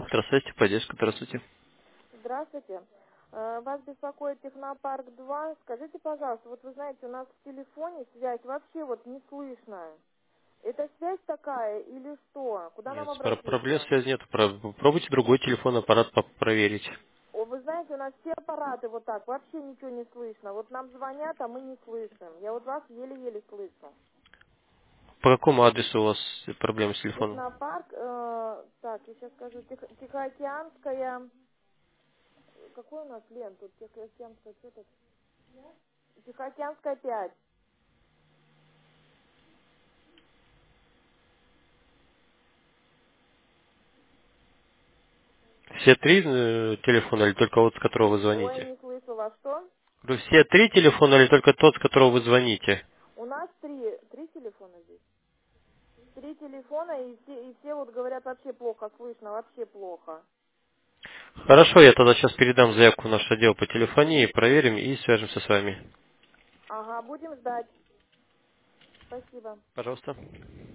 Здравствуйте, поддержка, здравствуйте. Здравствуйте. Вас беспокоит Технопарк 2. Скажите, пожалуйста, вот вы знаете, у нас в телефоне связь вообще вот не слышно. Это связь такая или что? Куда Нет, нам проблем обратиться? связи нет. Пробуйте другой телефон, аппарат проверить. О, вы знаете, у нас все аппараты вот так, вообще ничего не слышно. Вот нам звонят, а мы не слышим. Я вот вас еле-еле слышу. По какому адресу у вас проблемы с телефоном? Технопарк, так, я сейчас скажу, Тихоокеанская, какой у нас лент тут? Тихоокеанская, что тут? Тихоокеанская 5. Все три телефона или только вот с которого вы Ой, звоните? не слышу вас, что? Говорю, все три телефона или только тот, с которого вы звоните? У нас три телефона здесь. Три телефона, и все вот говорят, вообще плохо слышно, вообще плохо. Хорошо, я тогда сейчас передам заявку в наш отдел по телефонии, проверим и свяжемся с вами. Ага, будем ждать. Спасибо. Пожалуйста.